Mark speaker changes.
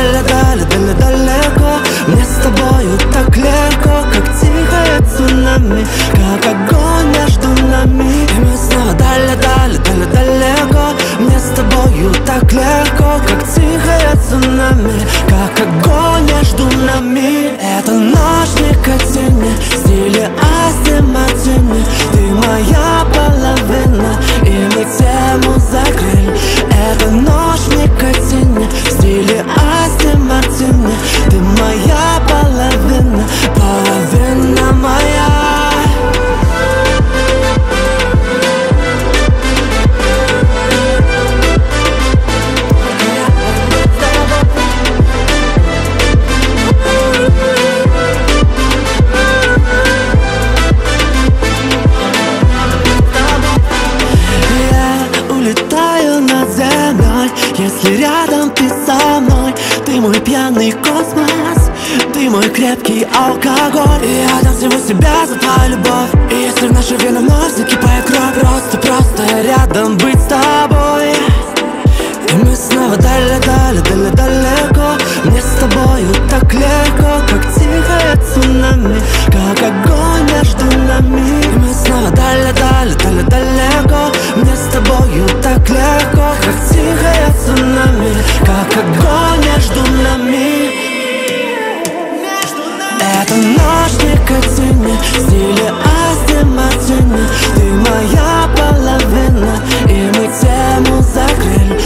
Speaker 1: далеко. Мне с тобою так легко, как тихое цунами, как огонь между нами. И мы снова далеко. Мне с тобою так легко, как тихое цунами, как огонь между нами. Это наш никотине в стиле Астон Мартини. Ты моя половина, и мы тему закрыли. Это нож в никотине в стиле Астон Мартини. Ты моя половина, половина моя. Если рядом ты со мной, ты мой пьяный космос, ты мой крепкий алкоголь. И я дам всего себя за твою любовь. И если в нашей вены вновь закипает кровь, просто рядом быть с тобой. И мы снова далеко. Мне с тобою так легко, как тихое цунами, как огонь между нами. И мы снова далеко. Мне с тобою так легко, как тихое цунами, как огонь между нами. Это наш никотине в стиле Астон Мартини. Ты моя половина, и мы тему закрыли.